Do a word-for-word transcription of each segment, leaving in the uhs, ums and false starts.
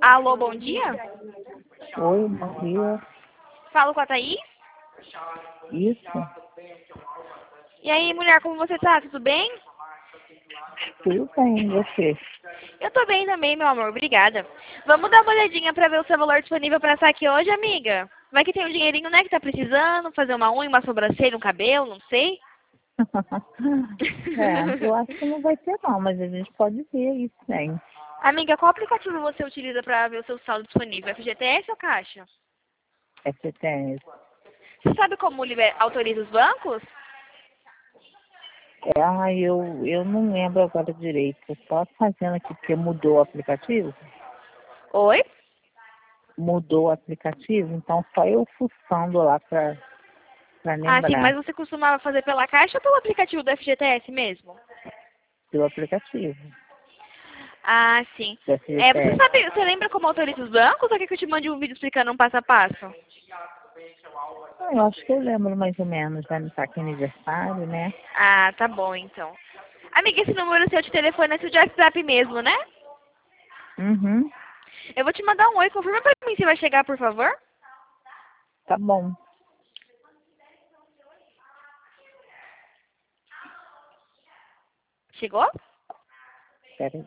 Alô, bom dia? Oi, bom dia. Falo com a Thaís? Isso, E aí, mulher, como você tá? Tudo bem? tudo bem, e você? Eu tô bem também, meu amor. Obrigada. Vamos dar uma olhadinha pra ver o seu valor disponível pra estar aqui hoje, amiga? Vai que tem um dinheirinho, né, que tá precisando, fazer uma unha, uma sobrancelha, um cabelo, não sei. É, eu acho que não vai ter não, mas a gente pode ver isso, sim. Amiga, qual aplicativo você utiliza pra ver o seu saldo disponível? F G T S ou Caixa? F T S. Você sabe como liber... autoriza os bancos? É, ah, eu, eu não lembro agora direito. Eu só fazendo aqui, porque mudou o aplicativo. Oi? Mudou o aplicativo, então só eu fuçando lá pra, pra Ah, sim, mas lembrar você costumava fazer pela Caixa ou pelo aplicativo do F G T S mesmo? do aplicativo Ah, sim. do É, você F G T S. sabe, você lembra como autoriza os bancos ou quer que eu te mande um vídeo explicando um passo a passo? Ah, eu acho que eu lembro mais ou menos, vai me estar aqui aniversário, né? Ah, tá bom então. Amiga, esse número seu de telefone é seu de WhatsApp mesmo, né? Uhum, Eu vou te mandar um oi, confirma pra mim se vai chegar, por favor. tá bom. Chegou? Peraí.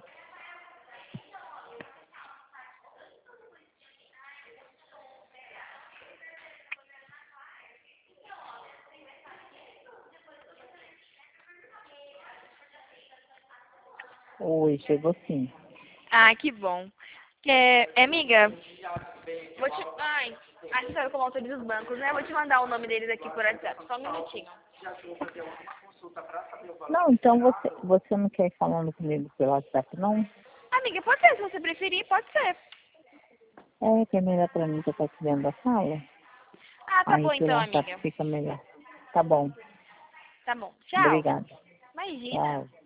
Oi, chegou sim. Ah, que bom. É, é, amiga, vou te... Ai, ah, você sabe como autoriza os bancos, né? Eu vou te mandar o nome deles aqui por WhatsApp, só um minutinho. Não, então você, você não quer ir falando comigo pelo WhatsApp, não? Amiga, pode ser, se você preferir, pode ser. É, que é melhor pra mim que eu tô aqui dentro da sala. Ah, tá Aí bom pelo então, WhatsApp amiga. fica melhor. Tá bom. Tá bom. Tchau. Obrigada. Imagina. Tchau.